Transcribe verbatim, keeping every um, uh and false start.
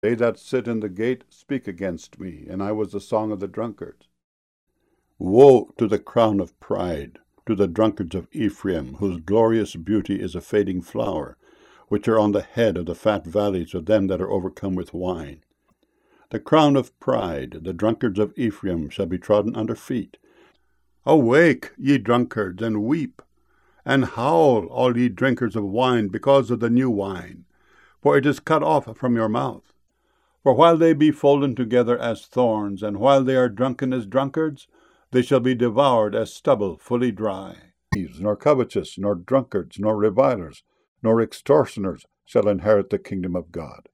They that sit in the gate speak against me, and I was the song of the drunkards. Woe to the crown of pride, to the drunkards of Ephraim, whose glorious beauty is a fading flower, which are on the head of the fat valleys of them that are overcome with wine. The crown of pride, the drunkards of Ephraim, shall be trodden under feet. Awake, ye drunkards, and weep, and howl, all ye drinkers of wine, because of the new wine, for it is cut off from your mouth. For while they be folden together as thorns, and while they are drunken as drunkards, they shall be devoured as stubble fully dry. Thieves, nor covetous, nor drunkards, nor revilers, nor extortioners shall inherit the kingdom of God.